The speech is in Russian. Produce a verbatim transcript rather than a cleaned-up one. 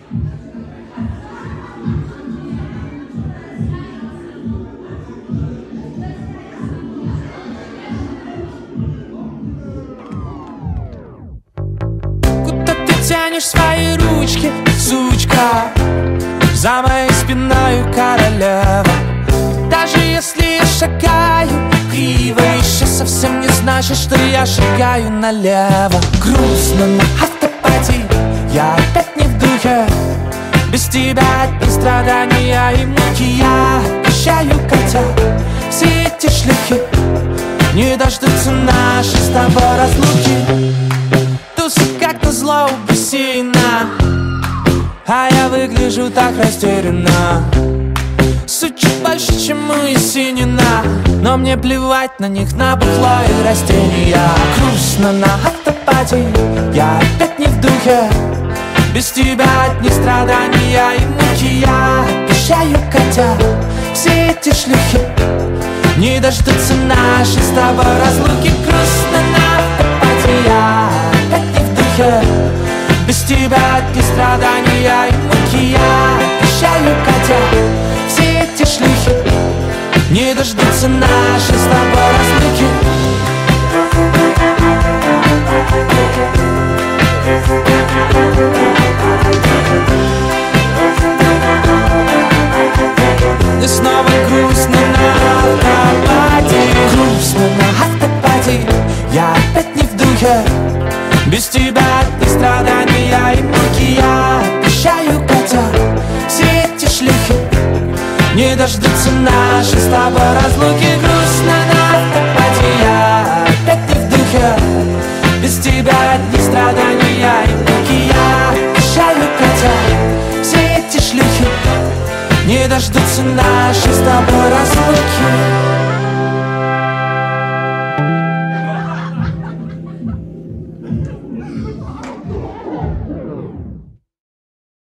Куда ты тянешь свои ручки, сучка? За моей спиной королева. Даже если я шагаю криво, еще совсем не значит, что я шагаю налево. Грустно на автопате, я опять не в духе. Без тебя одни страдания и муки. Я обещаю, Катя, все эти шлюхи не дождутся нашей с тобой разлуки. Туса как назло у бассейна, а я выгляжу так растерянно. Суть чуть больше, чем у Есенина, но мне плевать на них, на бухло и растения. Грустно на автопате, я опять не в духе. Без тебя одни страдания и муки. Я обещаю, Катя, все эти шлюхи не дождутся нашей с тобой разлуки. Грустно на автопате, я опять не в духе. Без тебя одни страдания и муки. Я обещаю, Катя, все эти шлюхи не дождутся нашей с тобой разлуки. И снова грустно на автопате. Грустно на автопате, я опять не в духе. Без тебя одни страдания и муки. Я обещаю, Катя, все эти шлюхи не дождутся нашей с тобой разлуки. Грустно на автопате, я опять не в духе. Без тебя одни страдания и муки. Я обещаю, Катя, все эти шлюхи не дождутся нашей с тобой разлуки.